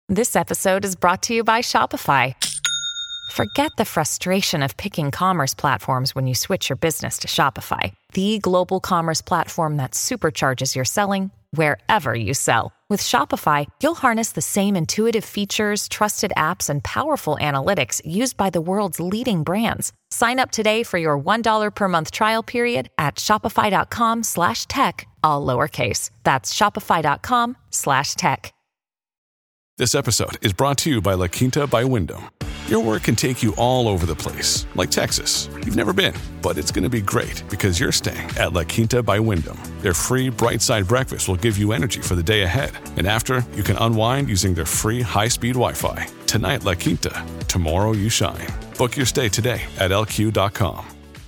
This episode is brought to you by Shopify. Forget the frustration of picking commerce platforms when you switch your business to Shopify, the global commerce platform that supercharges your selling wherever you sell. With Shopify, you'll harness the same intuitive features, trusted apps, and powerful analytics used by the world's leading brands. Sign up today for your $1 per month trial period at shopify.com/tech, all lowercase. That's shopify.com/tech. This episode is brought to you by La Quinta by Wyndham. Your work can take you all over the place, like Texas. You've never been, but it's going to be great because you're staying at La Quinta by Wyndham. Their free Bright Side breakfast will give you energy for the day ahead. And after, you can unwind using their free high-speed Wi-Fi. Tonight, La Quinta. Tomorrow, you shine. Book your stay today at lq.com.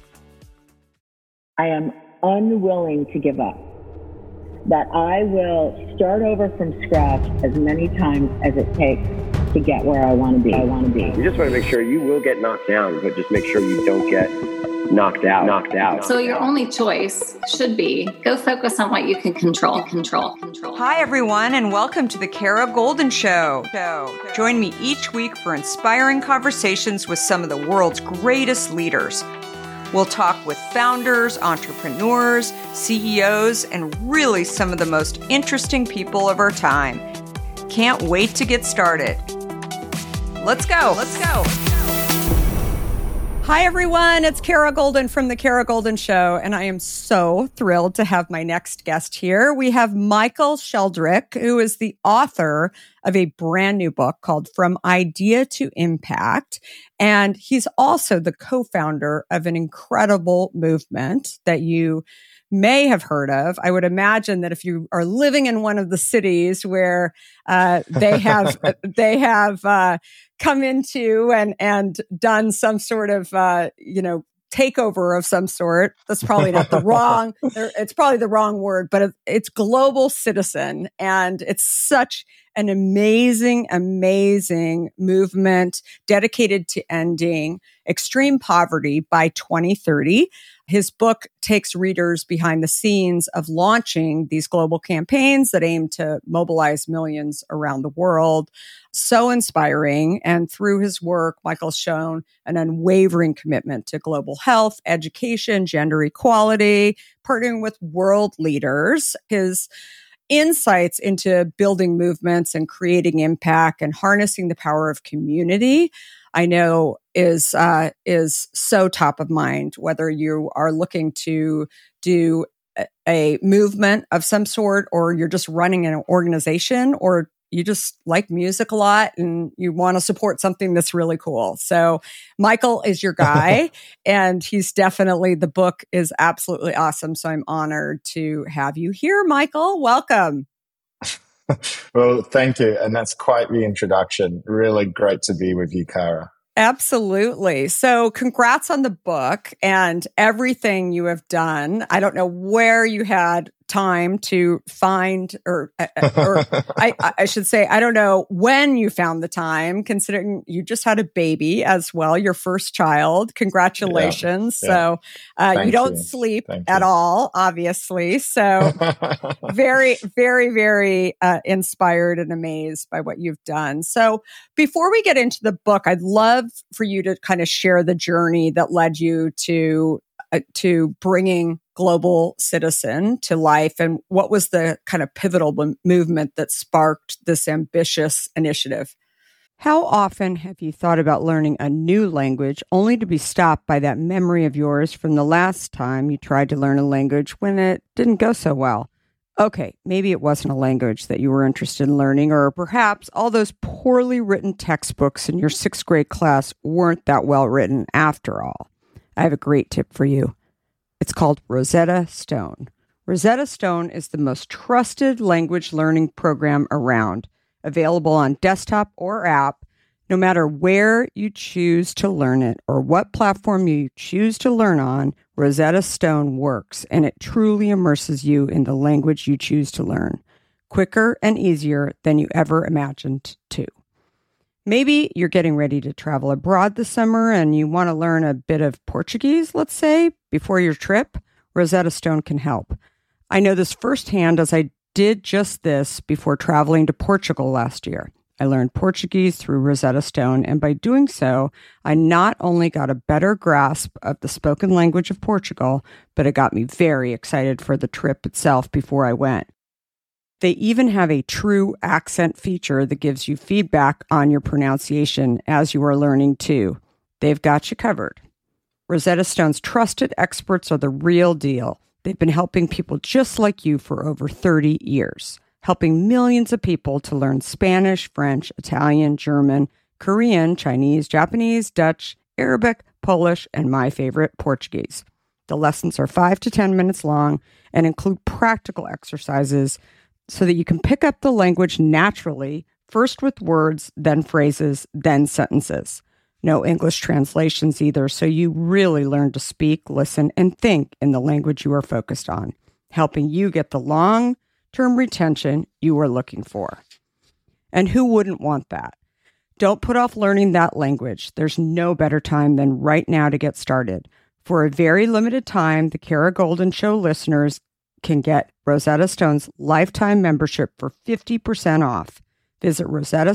I am unwilling to give up. That I will start over from scratch as many times as it takes to get where I want to be. You just want to make sure you will get knocked down, but just make sure you don't get knocked out. So your only choice should be go focus on what you can control. Hi, everyone, and welcome to the Kara Goldin Show. Join me each week for inspiring conversations with some of the world's greatest leaders. We'll talk with founders, entrepreneurs, CEOs, and really some of the most interesting people of our time. Can't wait to get started. Let's go. Hi, everyone. It's Kara Goldin from The Kara Goldin Show, and I am so thrilled to have my next guest here. We have Michael Sheldrick, who is the author of a brand new book called From Idea to Impact, and he's also the co-founder of an incredible movement that you may have heard of. I would imagine that if you are living in one of the cities where they have come into and done some sort of takeover of some sort. That's probably not the wrong. It's probably the wrong word, but it's Global Citizen, and it's such an amazing movement dedicated to ending extreme poverty by 2030. His book takes readers behind the scenes of launching these global campaigns that aim to mobilize millions around the world. So inspiring. And through his work, Michael's shown an unwavering commitment to global health, education, gender equality, partnering with world leaders. His insights into building movements and creating impact and harnessing the power of community, I know is so top of mind, whether you are looking to do a movement of some sort, or you're just running an organization, or you just like music a lot and you want to support something that's really cool. So Michael is your guy, and the book is absolutely awesome. So I'm honored to have you here, Michael. Welcome. Well, thank you. And that's quite the introduction. Really great to be with you, Kara. Absolutely. So congrats on the book and everything you have done. I don't know where you had time to find, or I should say, I don't know when you found the time, considering you just had a baby as well, your first child. Congratulations. Yeah. So you don't sleep at all, obviously. So very, very, very inspired and amazed by what you've done. So before we get into the book, I'd love for you to kind of share the journey that led you to bringing Global Citizen to life, and what was the kind of pivotal movement that sparked this ambitious initiative? How often have you thought about learning a new language only to be stopped by that memory of yours from the last time you tried to learn a language when it didn't go so well? Okay, maybe it wasn't a language that you were interested in learning, or perhaps all those poorly written textbooks in your 6th grade class weren't that well written after all. I have a great tip for you. It's called Rosetta Stone. Rosetta Stone is the most trusted language learning program around, available on desktop or app, no matter where you choose to learn it or what platform you choose to learn on. Rosetta Stone works, and it truly immerses you in the language you choose to learn, quicker and easier than you ever imagined to. Maybe you're getting ready to travel abroad this summer and you want to learn a bit of Portuguese, let's say, before your trip. Rosetta Stone can help. I know this firsthand, as I did just this before traveling to Portugal last year. I learned Portuguese through Rosetta Stone, and by doing so, I not only got a better grasp of the spoken language of Portugal, but it got me very excited for the trip itself before I went. They even have a true accent feature that gives you feedback on your pronunciation as you are learning too. They've got you covered. Rosetta Stone's trusted experts are the real deal. They've been helping people just like you for over 30 years. Helping millions of people to learn Spanish, French, Italian, German, Korean, Chinese, Japanese, Dutch, Arabic, Polish, and my favorite, Portuguese. The lessons are 5 to 10 minutes long and include practical exercises so that you can pick up the language naturally, first with words, then phrases, then sentences. No English translations either, so you really learn to speak, listen, and think in the language you are focused on, helping you get the long-term retention you are looking for. And who wouldn't want that? Don't put off learning that language. There's no better time than right now to get started. For a very limited time, the Kara Goldin Show listeners can get Rosetta Stone's lifetime membership for 50% off. Visit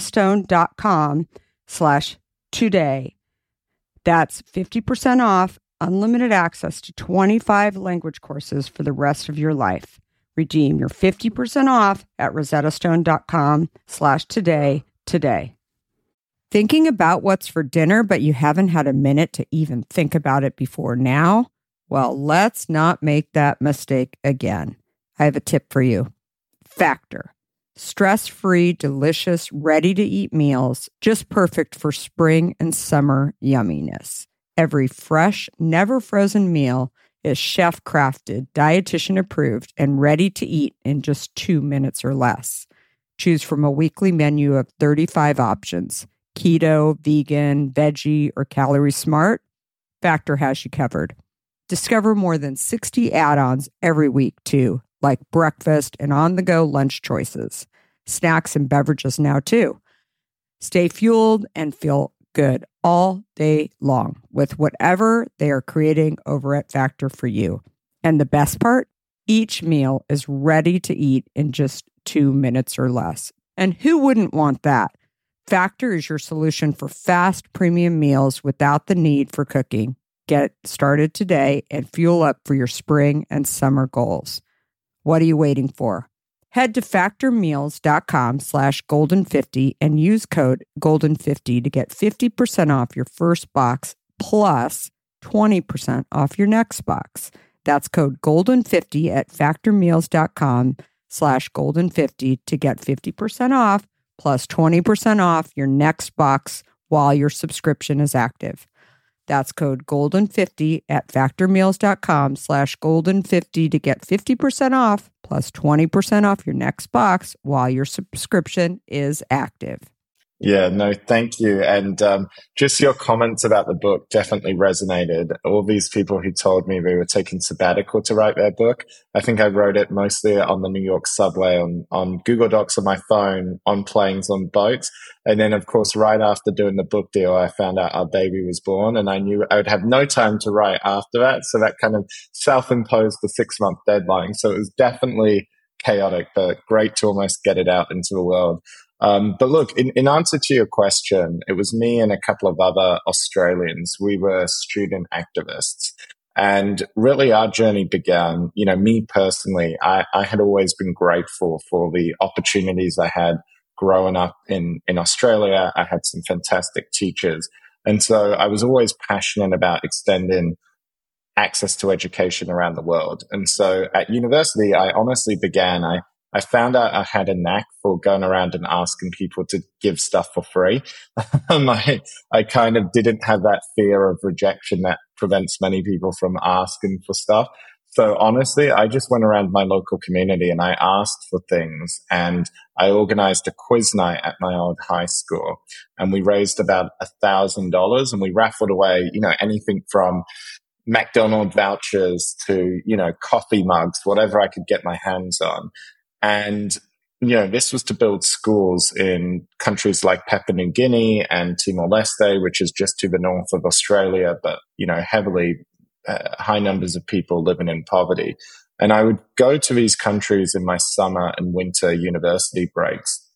rosettastone.com/today. That's 50% off, unlimited access to 25 language courses for the rest of your life. Redeem your 50% off at rosettastone.com/today today. Thinking about what's for dinner, but you haven't had a minute to even think about it before now? Well, let's not make that mistake again. I have a tip for you. Factor. Stress-free, delicious, ready-to-eat meals, just perfect for spring and summer yumminess. Every fresh, never-frozen meal is chef-crafted, dietitian-approved, and ready to eat in just 2 minutes or less. Choose from a weekly menu of 35 options. Keto, vegan, veggie, or calorie smart, Factor has you covered. Discover more than 60 add-ons every week, too, like breakfast and on-the-go lunch choices. Snacks and beverages now, too. Stay fueled and feel good all day long with whatever they are creating over at Factor for you. And the best part? Each meal is ready to eat in just 2 minutes or less. And who wouldn't want that? Factor is your solution for fast premium meals without the need for cooking. Get started today and fuel up for your spring and summer goals. What are you waiting for? Head to factormeals.com/golden50 and use code golden50 to get 50% off your first box plus 20% off your next box. That's code golden50 at factormeals.com/golden50 to get 50% off plus 20% off your next box while your subscription is active. That's code golden50 at factormeals.com/golden50 to get 50% off plus 20% off your next box while your subscription is active. Yeah, no, thank you. And just your comments about the book definitely resonated. All these people who told me they were taking sabbatical to write their book, I think I wrote it mostly on the New York subway, on Google Docs on my phone, on planes, on boats. And then, of course, right after doing the book deal, I found out our baby was born and I knew I would have no time to write after that. So that kind of self-imposed the 6-month deadline. So it was definitely chaotic, but great to almost get it out into the world. But look, in answer to your question, it was me and a couple of other Australians. We were student activists. And really our journey began, me personally, I had always been grateful for the opportunities I had growing up in Australia. I had some fantastic teachers. And so I was always passionate about extending access to education around the world. And so at university, I honestly began, I found out I had a knack for going around and asking people to give stuff for free. I kind of didn't have that fear of rejection that prevents many people from asking for stuff. So honestly, I just went around my local community and I asked for things, and I organized a quiz night at my old high school, and we raised about $1,000 and we raffled away, anything from McDonald's vouchers to, coffee mugs, whatever I could get my hands on. And, this was to build schools in countries like Papua New Guinea and Timor-Leste, which is just to the north of Australia, but, heavily high numbers of people living in poverty. And I would go to these countries in my summer and winter university breaks.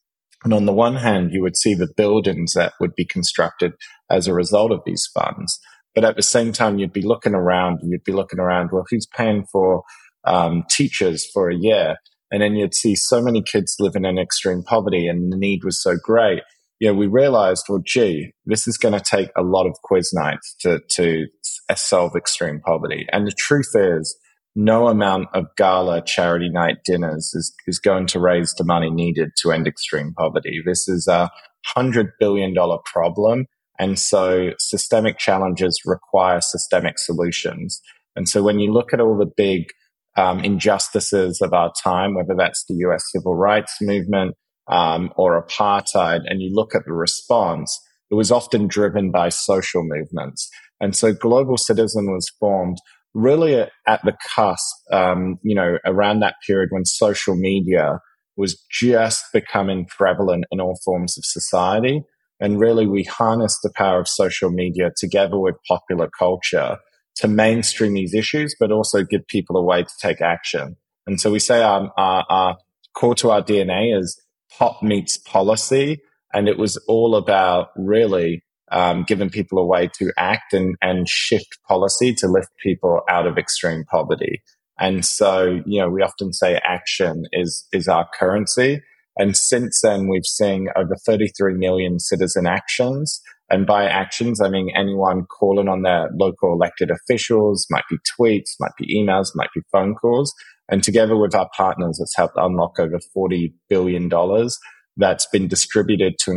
And on the one hand, you would see the buildings that would be constructed as a result of these funds. But at the same time, you'd be looking around, well, who's paying for teachers for a year? And then you'd see so many kids living in extreme poverty, and the need was so great. We realized, well, gee, this is going to take a lot of quiz nights to solve extreme poverty. And the truth is, no amount of gala charity night dinners is going to raise the money needed to end extreme poverty. This is a $100 billion problem. And so systemic challenges require systemic solutions. And so when you look at all the big injustices of our time, whether that's the US civil rights movement or apartheid, and you look at the response, it was often driven by social movements. And so Global Citizen was formed really at the cusp, around that period when social media was just becoming prevalent in all forms of society. And really, we harnessed the power of social media together with popular culture to mainstream these issues, but also give people a way to take action. And so we say our core to our DNA is pop meets policy. And it was all about really giving people a way to act and shift policy to lift people out of extreme poverty. And so, we often say action is our currency. And since then, we've seen over 33 million citizen actions. And by actions, I mean anyone calling on their local elected officials, might be tweets, might be emails, might be phone calls. And together with our partners, it's helped unlock over $40 billion that's been distributed to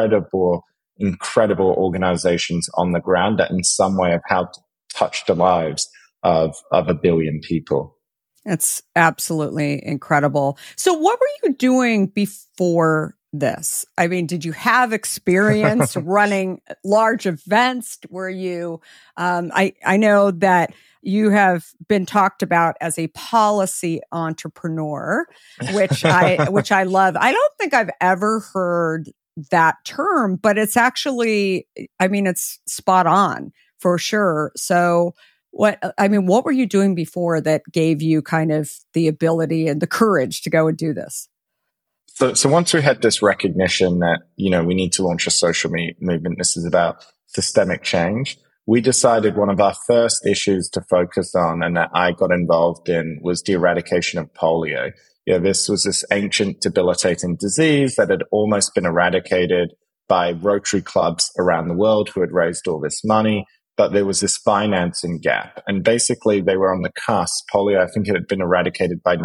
incredible organizations on the ground that in some way have helped touch the lives of 1 billion people. It's absolutely incredible. So what were you doing before this? I mean, did you have experience running large events? Were you, I know that you have been talked about as a policy entrepreneur, which I love. I don't think I've ever heard that term, but it's actually, it's spot on for sure. So what were you doing before that gave you kind of the ability and the courage to go and do this? So once we had this recognition that, we need to launch a social movement, this is about systemic change, we decided one of our first issues to focus on and that I got involved in was the eradication of polio. This was this ancient debilitating disease that had almost been eradicated by Rotary clubs around the world who had raised all this money. But there was this financing gap. And basically, they were on the cusp. Polio, I think it had been eradicated by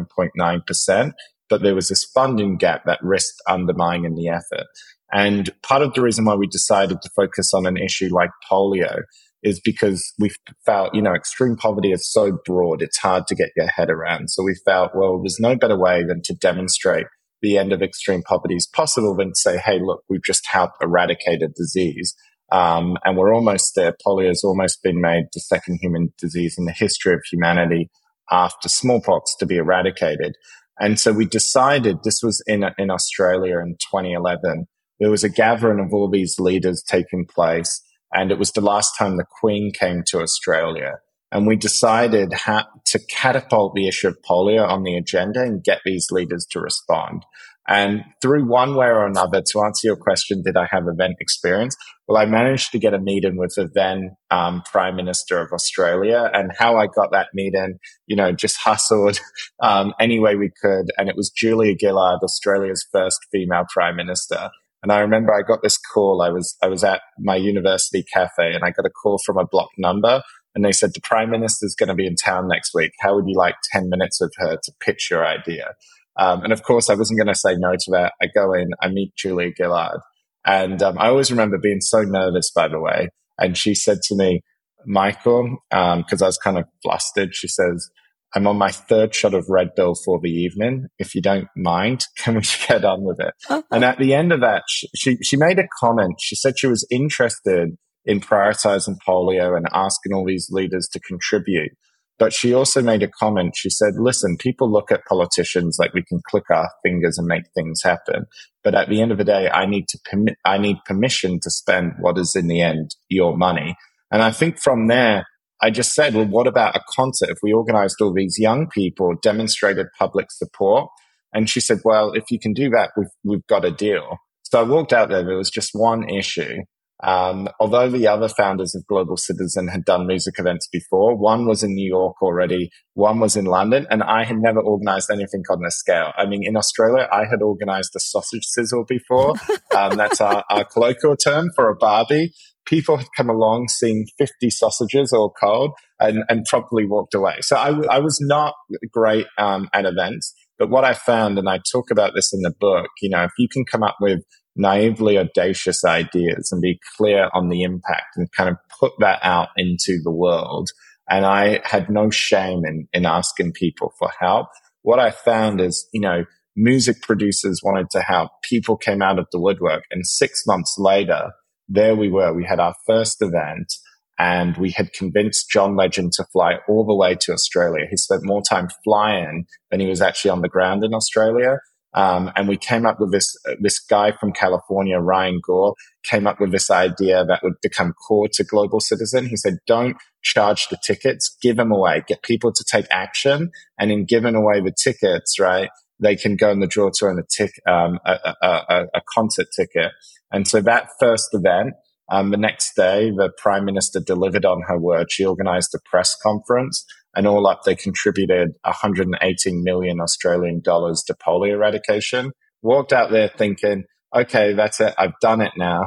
99.9%. But there was this funding gap that risked undermining the effort. And part of the reason why we decided to focus on an issue like polio is because we felt, extreme poverty is so broad, it's hard to get your head around. So we felt, well, there's no better way than to demonstrate the end of extreme poverty is possible than to say, hey, look, we've just helped eradicate a disease. And we're almost there. Polio has almost been made the second human disease in the history of humanity after smallpox to be eradicated. And so we decided, this was in Australia in 2011, there was a gathering of all these leaders taking place. And it was the last time the Queen came to Australia. And we decided how to catapult the issue of polio on the agenda and get these leaders to respond. And through one way or another, to answer your question, did I have event experience? Well, I managed to get a meeting with the then Prime Minister of Australia, and how I got that meeting, just hustled any way we could. And it was Julia Gillard, Australia's first female Prime Minister. And I remember I got this call. I was at my university cafe, and I got a call from a blocked number. And they said, the Prime Minister's going to be in town next week. How would you like 10 minutes with her to pitch your idea? And of course, I wasn't going to say no to that. I go in, I meet Julia Gillard. And I always remember being so nervous, by the way. And she said to me, Michael, because I was kind of flustered, she says, I'm on my third shot of Red Bull for the evening. If you don't mind, can we get on with it? And at the end of that, she made a comment. She said she was interested in prioritizing polio and asking all these leaders to contribute. But she also made a comment. She said, listen, people look at politicians like we can click our fingers and make things happen. But at the end of the day, I need permission to spend what is in the end your money. And I think from there, I just said, well, what about a concert? If we organized all these young people, demonstrated public support, And she said, well, if you can do that, we've got a deal. So I walked out there. There was just one issue. Although the other founders of Global Citizen had done music events before, one was in New York already, one was in London, and I had never organized anything on this scale. I mean, in Australia, I had organized a sausage sizzle before. That's our colloquial term for a barbie. People had come along, seen 50 sausages all cold, and promptly walked away. So I was not great at events. But what I found, and I talk about this in the book, if you can come up with naively audacious ideas and be clear on the impact and kind of put that out into the world. And I had no shame in asking people for help. What I found is, music producers wanted to help. People came out of the woodwork, and 6 months later, there we were. We had our first event, and we had convinced John Legend to fly all the way to Australia. He spent more time flying than he was actually on the ground in Australia. And we came up with this guy from California, Ryan Gore, came up with this idea that would become core to Global Citizen. He said, don't charge the tickets, give them away, get people to take action. And in giving away the tickets, right, they can go in the draw to earn a concert ticket. And so that first event, the next day, the Prime Minister delivered on her word. She organized a press conference, and all up, they contributed 118 million Australian dollars to polio eradication. Walked out there thinking, okay, that's it. I've done it now.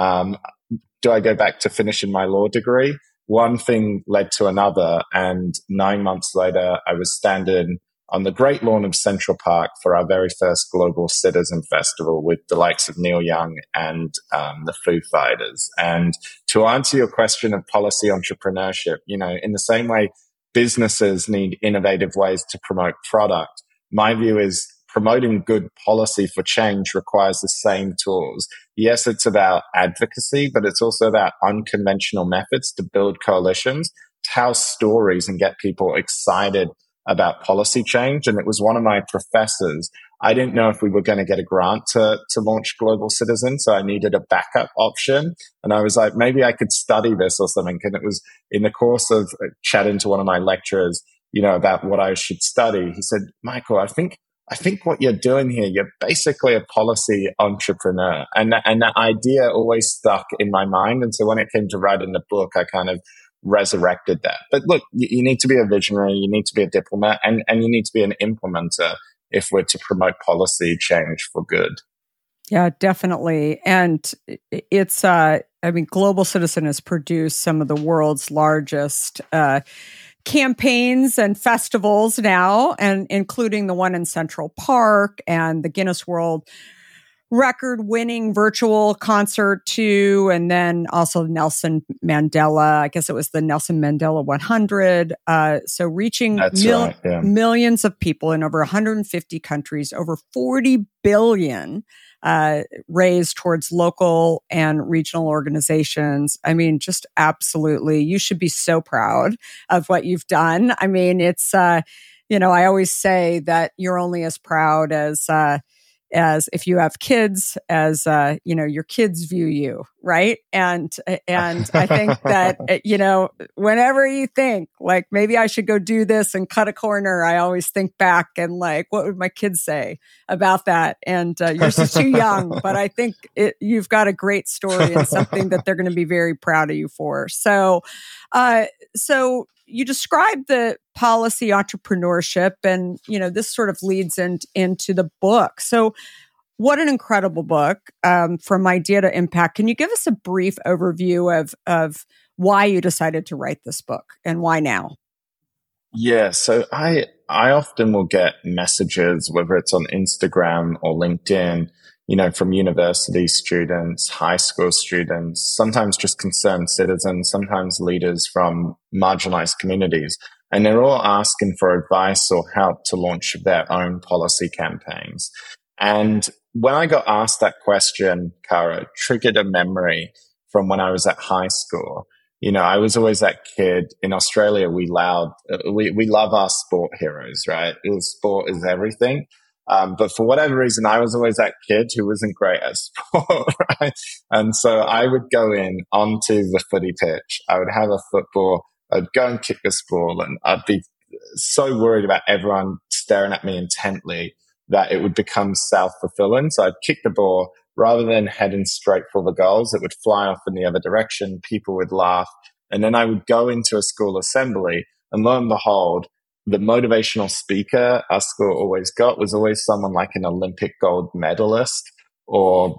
Do I go back to finishing my law degree? One thing led to another. And 9 months later, I was standing on the great lawn of Central Park for our very first Global Citizen Festival with the likes of Neil Young and the Foo Fighters. And to answer your question of policy entrepreneurship, in the same way businesses need innovative ways to promote product, my view is promoting good policy for change requires the same tools. Yes, it's about advocacy, but it's also about unconventional methods to build coalitions, tell stories, and get people excited about policy change. And it was one of my professors. I didn't know if we were going to get a grant to launch Global Citizen, so I needed a backup option. And I was like, maybe I could study this or something. And it was in the course of chatting to one of my lecturers, about what I should study. He said, Michael, I think what you're doing here, you're basically a policy entrepreneur. And that idea always stuck in my mind. And so when it came to writing the book, I kind of resurrected that. But look, you need to be a visionary, you need to be a diplomat, and you need to be an implementer if we're to promote policy change for good. Yeah, definitely. And it's, Global Citizen has produced some of the world's largest campaigns and festivals now, and including the one in Central Park and the Guinness World Record-winning virtual concert too, and then also Nelson Mandela. I guess it was the Nelson Mandela 100. So reaching millions of people in over 150 countries, over 40 billion raised towards local and regional organizations. I mean, just absolutely, you should be so proud of what you've done. I mean, it's, I always say that you're only as proud as if you have kids, as your kids view you, right? And I think that whenever you think like maybe I should go do this and cut a corner, I always think back and like, what would my kids say about that? And you're just too young, but I think you've got a great story and something that they're going to be very proud of you for. So you describe the policy entrepreneurship, and this sort of leads into the book. So, what an incredible book, From Idea to Impact. Can you give us a brief overview of why you decided to write this book and why now? Yeah, so I often will get messages, whether it's on Instagram or LinkedIn, from university students, high school students, sometimes just concerned citizens, sometimes leaders from marginalized communities. And they're all asking for advice or help to launch their own policy campaigns. And when I got asked that question, Cara, it triggered a memory from when I was at high school. I was always that kid. In Australia, we love our sport heroes, right? Sport is everything. But for whatever reason, I was always that kid who wasn't great at sport, right? And so I would go onto the footy pitch. I would have a football. I'd go and kick this ball, and I'd be so worried about everyone staring at me intently that it would become self-fulfilling. So I'd kick the ball rather than heading straight for the goals. It would fly off in the other direction. People would laugh. And then I would go into a school assembly, and lo and behold, the motivational speaker our school always got was always someone like an Olympic gold medalist or,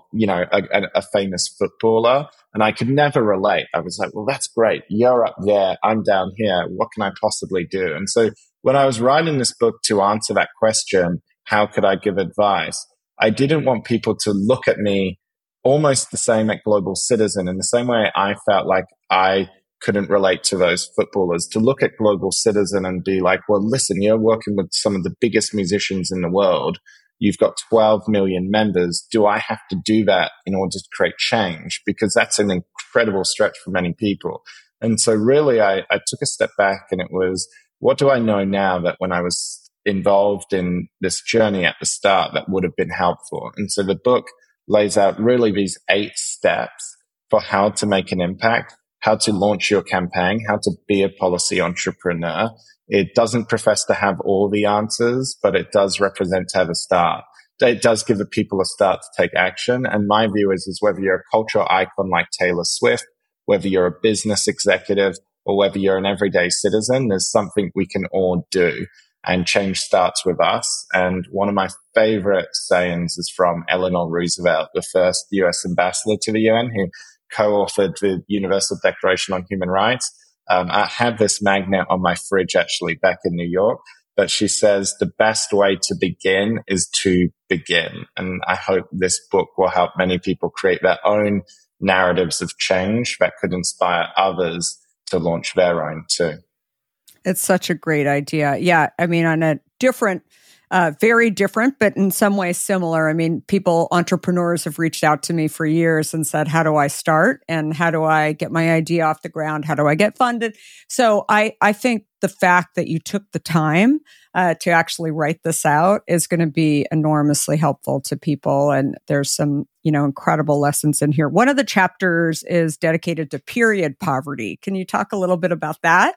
a famous footballer. And I could never relate. I was like, well, that's great. You're up there. I'm down here. What can I possibly do? And so when I was writing this book to answer that question, how could I give advice? I didn't want people to look at me almost the same at Global Citizen, in the same way I felt like I couldn't relate to those footballers, to look at Global Citizen and be like, well, listen, you're working with some of the biggest musicians in the world. You've got 12 million members. Do I have to do that in order to create change? Because that's an incredible stretch for many people. And so really I took a step back, and it was, what do I know now that when I was involved in this journey at the start that would have been helpful? And so the book lays out really these 8 steps for how to make an impact, how to launch your campaign, how to be a policy entrepreneur. It doesn't profess to have all the answers, but it does represent to have a start. It does give the people a start to take action. And my view is whether you're a cultural icon like Taylor Swift, whether you're a business executive, or whether you're an everyday citizen, there's something we can all do. And change starts with us. And one of my favorite sayings is from Eleanor Roosevelt, the first US ambassador to the UN, who co-authored the Universal Declaration on Human Rights. I have this magnet on my fridge actually back in New York, but she says the best way to begin is to begin. And I hope this book will help many people create their own narratives of change that could inspire others to launch their own too. It's such a great idea. Yeah. I mean, on a different, very different, but in some ways similar. I mean, entrepreneurs have reached out to me for years and said, how do I start? And how do I get my idea off the ground? How do I get funded? So I think the fact that you took the time to actually write this out is going to be enormously helpful to people. And there's some, incredible lessons in here. One of the chapters is dedicated to period poverty. Can you talk a little bit about that?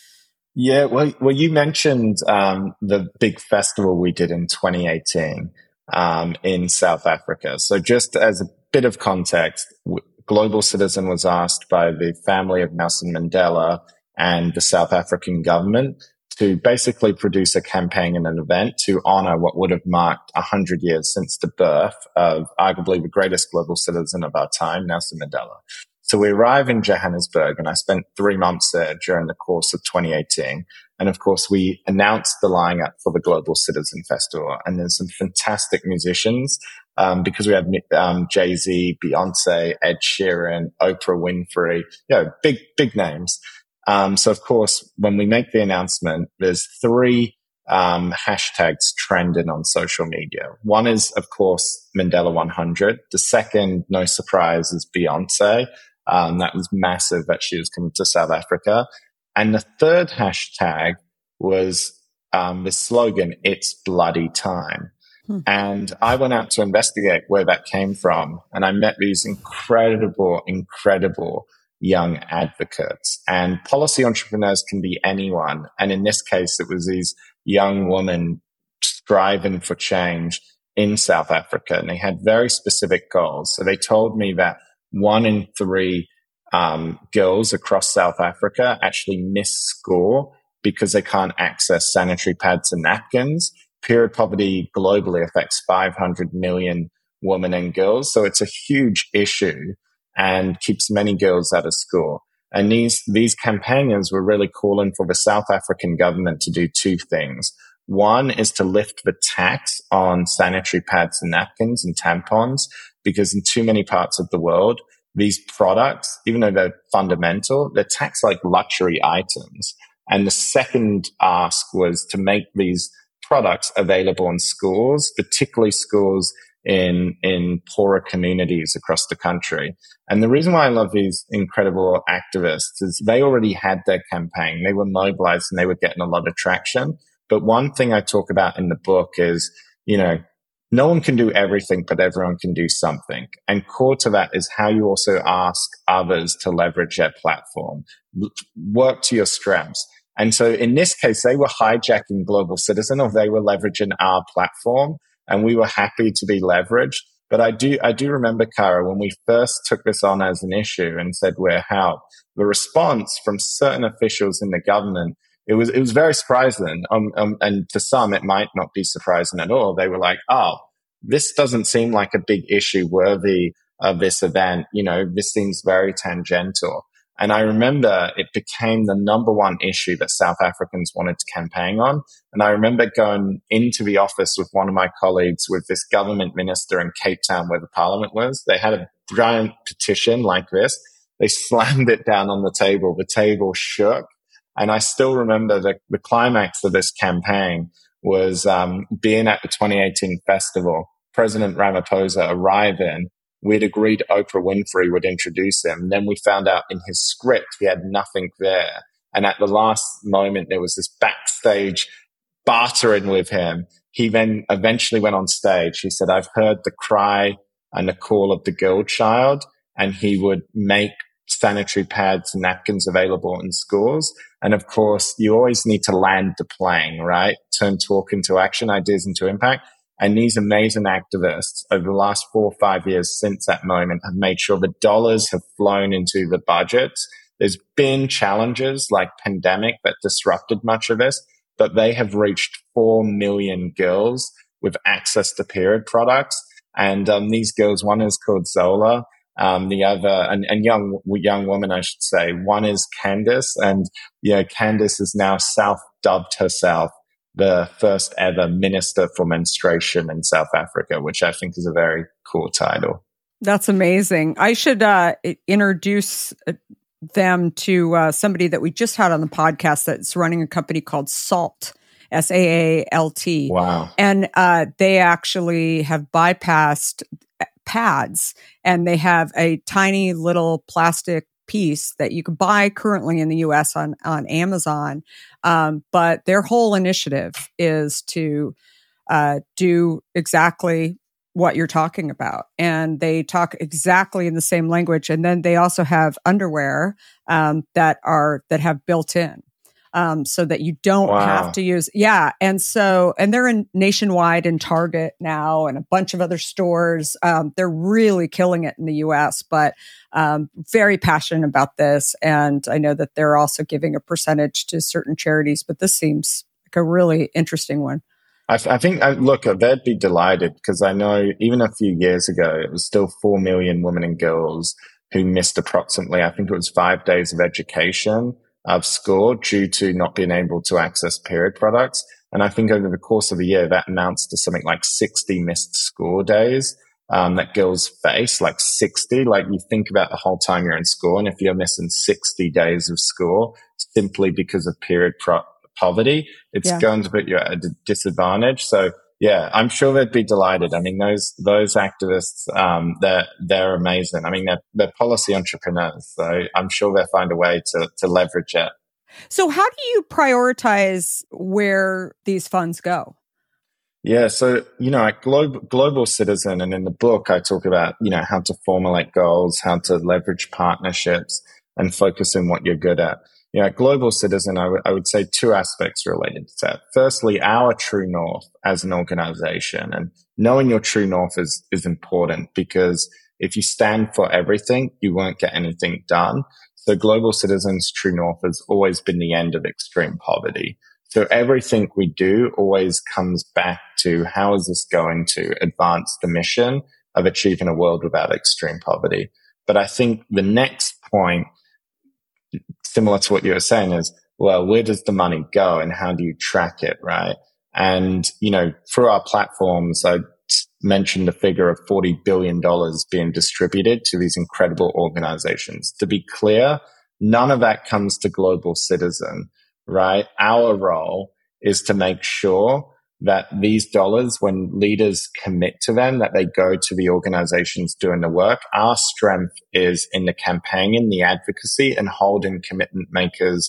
Yeah, well, you mentioned the big festival we did in 2018 in South Africa. So just as a bit of context, Global Citizen was asked by the family of Nelson Mandela and the South African government to basically produce a campaign and an event to honor what would have marked 100 years since the birth of arguably the greatest global citizen of our time, Nelson Mandela. So we arrive in Johannesburg, and I spent 3 months there during the course of 2018. And of course, we announced the lineup for the Global Citizen Festival. And there's some fantastic musicians, because we have Jay-Z, Beyonce, Ed Sheeran, Oprah Winfrey, big names. So of course, when we make the announcement, there's 3 hashtags trending on social media. One is, of course, Mandela 100. The second, no surprise, is Beyonce. That was massive that she was coming to South Africa. And the third hashtag was the slogan, "It's bloody time." And I went out to investigate where that came from. And I met these incredible young advocates. And policy entrepreneurs can be anyone. And in this case, it was these young women striving for change in South Africa. And they had very specific goals. So they told me that 1 in 3 girls across South Africa actually miss school because they can't access sanitary pads and napkins. Period poverty globally affects 500 million women and girls. So it's a huge issue and keeps many girls out of school. And these campaigners were really calling for the South African government to do 2 things. One is to lift the tax on sanitary pads and napkins and tampons, because in too many parts of the world, these products, even though they're fundamental, they're taxed like luxury items. And the second ask was to make these products available in schools, particularly schools in poorer communities across the country. And the reason why I love these incredible activists is they already had their campaign. They were mobilized and they were getting a lot of traction. But one thing I talk about in the book is, no one can do everything, but everyone can do something. And core to that is how you also ask others to leverage their platform. Work to your strengths. And so in this case, they were hijacking Global Citizen, or they were leveraging our platform. and we were happy to be leveraged. But I do remember, Kara, when we first took this on as an issue and said we're help, the response from certain officials in the government, it was very surprising. And to some, it might not be surprising at all. They were like, "Oh, this doesn't seem like a big issue worthy of this event. This seems very tangential." And I remember it became the number one issue that South Africans wanted to campaign on. And I remember going into the office with one of my colleagues with this government minister in Cape Town where the parliament was. They had a giant petition like this. They slammed it down on the table. The table shook. And I still remember the climax of this campaign was being at the 2018 festival. President Ramaphosa arriving. We'd agreed Oprah Winfrey would introduce him. Then we found out in his script he had nothing there. And at the last moment, there was this backstage bartering with him. He then eventually went on stage. He said, "I've heard the cry and the call of the girl child," and he would make sanitary pads and napkins available in schools. And of course, you always need to land the plane, right? Turn talk into action, ideas into impact. And these amazing activists over the last 4 or 5 years since that moment have made sure the dollars have flown into the budgets. There's been challenges like pandemic that disrupted much of this, but they have reached 4 million girls with access to period products. And these girls, one is called Zola, the other, and young woman, I should say. One is Candace, and Candace is now self-dubbed herself the first ever minister for menstruation in South Africa, which I think is a very cool title. That's amazing. I should introduce them to somebody that we just had on the podcast that's running a company called SAALT, SAALT. Wow. And they actually have bypassed pads, and they have a tiny little plastic piece that you can buy currently in the US on Amazon. But their whole initiative is to do exactly what you're talking about. And they talk exactly in the same language. And then they also have underwear that have built in. So that you don't have to use, and they're nationwide in Target now and a bunch of other stores. They're really killing it in the US, but very passionate about this. And I know that they're also giving a percentage to certain charities, but this seems like a really interesting one. I think, look, they'd be delighted because I know even a few years ago, it was still 4 million women and girls who missed approximately, I think it was 5 days of education of school due to not being able to access period products. And I think over the course of a year, that amounts to something like 60 missed school days that girls face, like 60. Like you think about the whole time you're in school, and if you're missing 60 days of school simply because of period poverty, it's going to put you at a disadvantage. So yeah, I'm sure they'd be delighted. I mean, those activists, they're amazing. I mean, they're policy entrepreneurs, so I'm sure they'll find a way to leverage it. So how do you prioritize where these funds go? Yeah, so, at Global Citizen, and in the book, I talk about, how to formulate goals, how to leverage partnerships, and focus on what you're good at. At Global Citizen, I would say 2 aspects related to that. Firstly, our true north as an organization, and knowing your true north is important, because if you stand for everything, you won't get anything done. So Global Citizen's true north has always been the end of extreme poverty. So everything we do always comes back to how is this going to advance the mission of achieving a world without extreme poverty. But I think the next point, similar to what you were saying, is, well, where does the money go and how do you track it, right? And, through our platforms, I mentioned the figure of $40 billion being distributed to these incredible organizations. To be clear, none of that comes to Global Citizen, right? Our role is to make sure that these dollars, when leaders commit to them, that they go to the organizations doing the work. Our strength is in the campaigning, the advocacy, and holding commitment makers'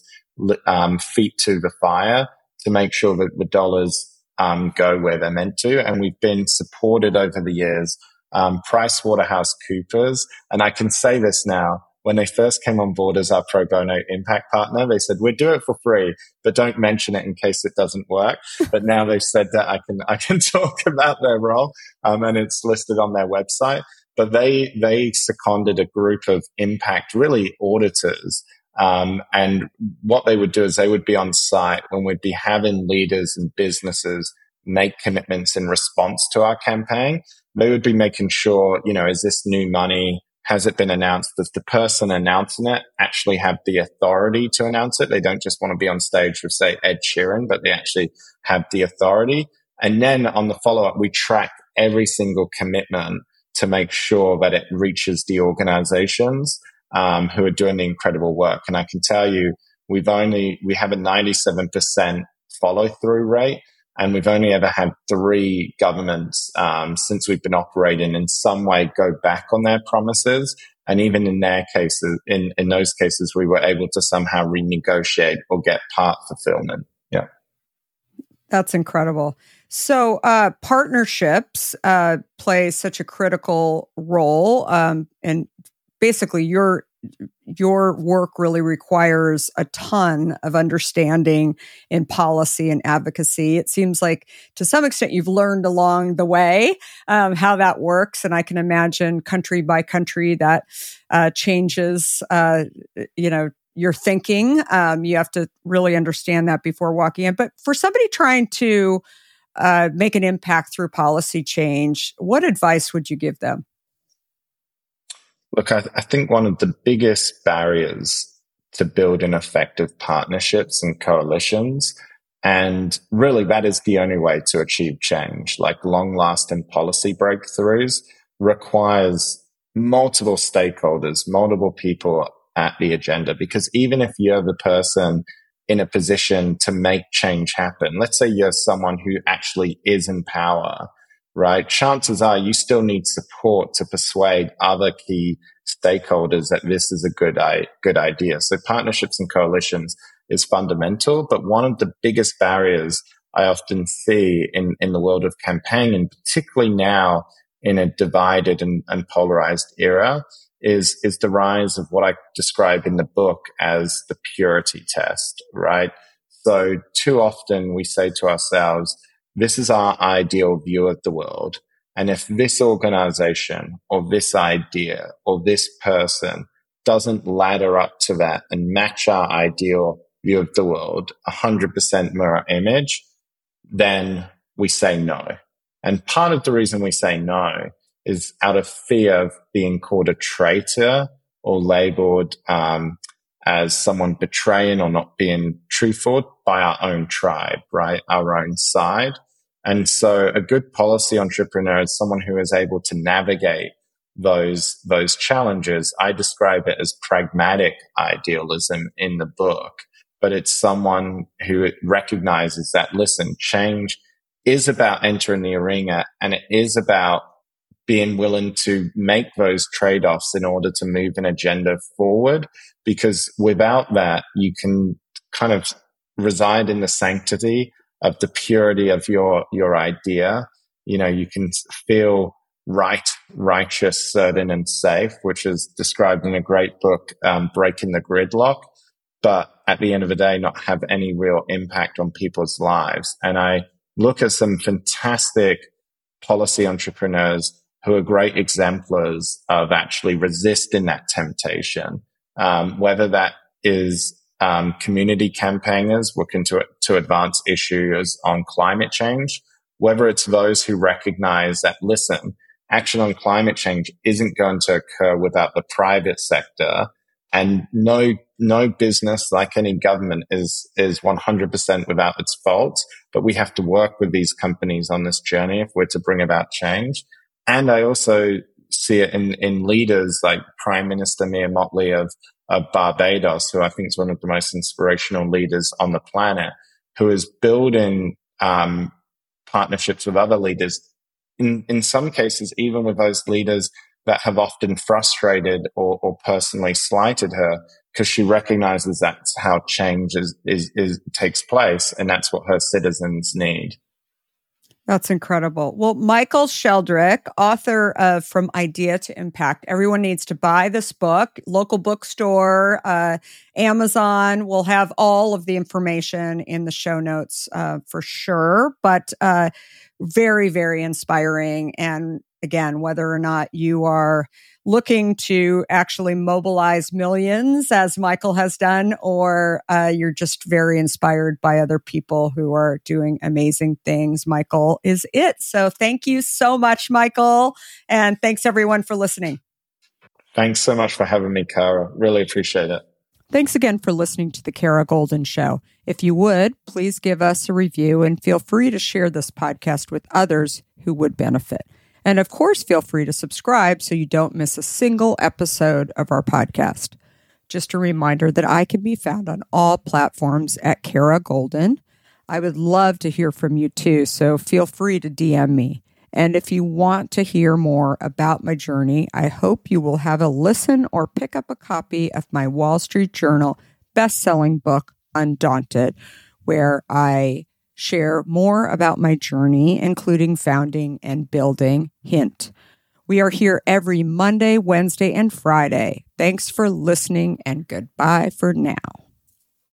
feet to the fire to make sure that the dollars go where they're meant to. And we've been supported over the years, PricewaterhouseCoopers, and I can say this now, when they first came on board as our pro bono impact partner, they said, we'll do it for free, but don't mention it in case it doesn't work. But now they've said that I can talk about their role, and it's listed on their website. But they seconded a group of impact, really auditors. And what they would do is they would be on site when we'd be having leaders and businesses make commitments in response to our campaign. They would be making sure, is this new money? Has it been announced? Does the person announcing it actually have the authority to announce it? They don't just want to be on stage with, say, Ed Sheeran, but they actually have the authority. And then on the follow-up, we track every single commitment to make sure that it reaches the organizations who are doing the incredible work. And I can tell you, we have a 97% follow-through rate. And we've only ever had 3 governments since we've been operating in some way go back on their promises. And even in their cases, in those cases, we were able to somehow renegotiate or get part fulfillment. Yeah. That's incredible. So partnerships play such a critical role. And basically your work really requires a ton of understanding in policy and advocacy. It seems like to some extent you've learned along the way how that works. And I can imagine country by country that changes, your thinking. You have to really understand that before walking in. But for somebody trying to make an impact through policy change, what advice would you give them? Look, I think one of the biggest barriers to building effective partnerships and coalitions, and really that is the only way to achieve change, like long-lasting policy breakthroughs, requires multiple stakeholders, multiple people at the agenda. Because even if you're the person in a position to make change happen, let's say you're someone who actually is in power, right? Chances are you still need support to persuade other key stakeholders that this is a good idea. So partnerships and coalitions is fundamental, but one of the biggest barriers I often see in the world of campaigning, particularly now in a divided and polarized era, is the rise of what I describe in the book as the purity test, right? So too often we say to ourselves, this is our ideal view of the world. And if this organization or this idea or this person doesn't ladder up to that and match our ideal view of the world, 100% mirror image, then we say no. And part of the reason we say no is out of fear of being called a traitor or labeled as someone betraying or not being truthful by our own tribe, right? Our own side. And so a good policy entrepreneur is someone who is able to navigate those challenges. I describe it as pragmatic idealism in the book, but it's someone who recognizes that, listen, change is about entering the arena, and it is about being willing to make those trade-offs in order to move an agenda forward. Because without that, you can kind of reside in the sanctity of the purity of your idea. You can feel right, righteous, certain, and safe, which is described in a great book, Breaking the Gridlock, but at the end of the day, not have any real impact on people's lives. And I look at some fantastic policy entrepreneurs who are great exemplars of actually resisting that temptation, whether that is community campaigners looking to advance issues on climate change, whether it's those who recognize that, listen, action on climate change isn't going to occur without the private sector, and no business, like any government, is 100% without its faults, but we have to work with these companies on this journey if we're to bring about change. And I also see it in leaders like Prime Minister Mia Mottley of Barbados, who I think is one of the most inspirational leaders on the planet, who is building partnerships with other leaders, in some cases, even with those leaders that have often frustrated or personally slighted her, because she recognizes that's how change takes place, and that's what her citizens need. That's incredible. Well, Michael Sheldrick, author of From Idea to Impact. Everyone needs to buy this book. Local bookstore, Amazon. We'll have all of the information in the show notes for sure. But very, very inspiring. And again, whether or not you are looking to actually mobilize millions, as Michael has done, or you're just very inspired by other people who are doing amazing things, Michael is it. So thank you so much, Michael. And thanks everyone for listening. Thanks so much for having me, Kara. Really appreciate it. Thanks again for listening to The Kara Goldin Show. If you would, please give us a review and feel free to share this podcast with others who would benefit. And of course, feel free to subscribe so you don't miss a single episode of our podcast. Just a reminder that I can be found on all platforms at Kara Goldin. I would love to hear from you too, so feel free to DM me. And if you want to hear more about my journey, I hope you will have a listen or pick up a copy of my Wall Street Journal best-selling book, Undaunted, where I share more about my journey, including founding and building Hint. We are here every Monday, Wednesday, and Friday. Thanks for listening, and goodbye for now.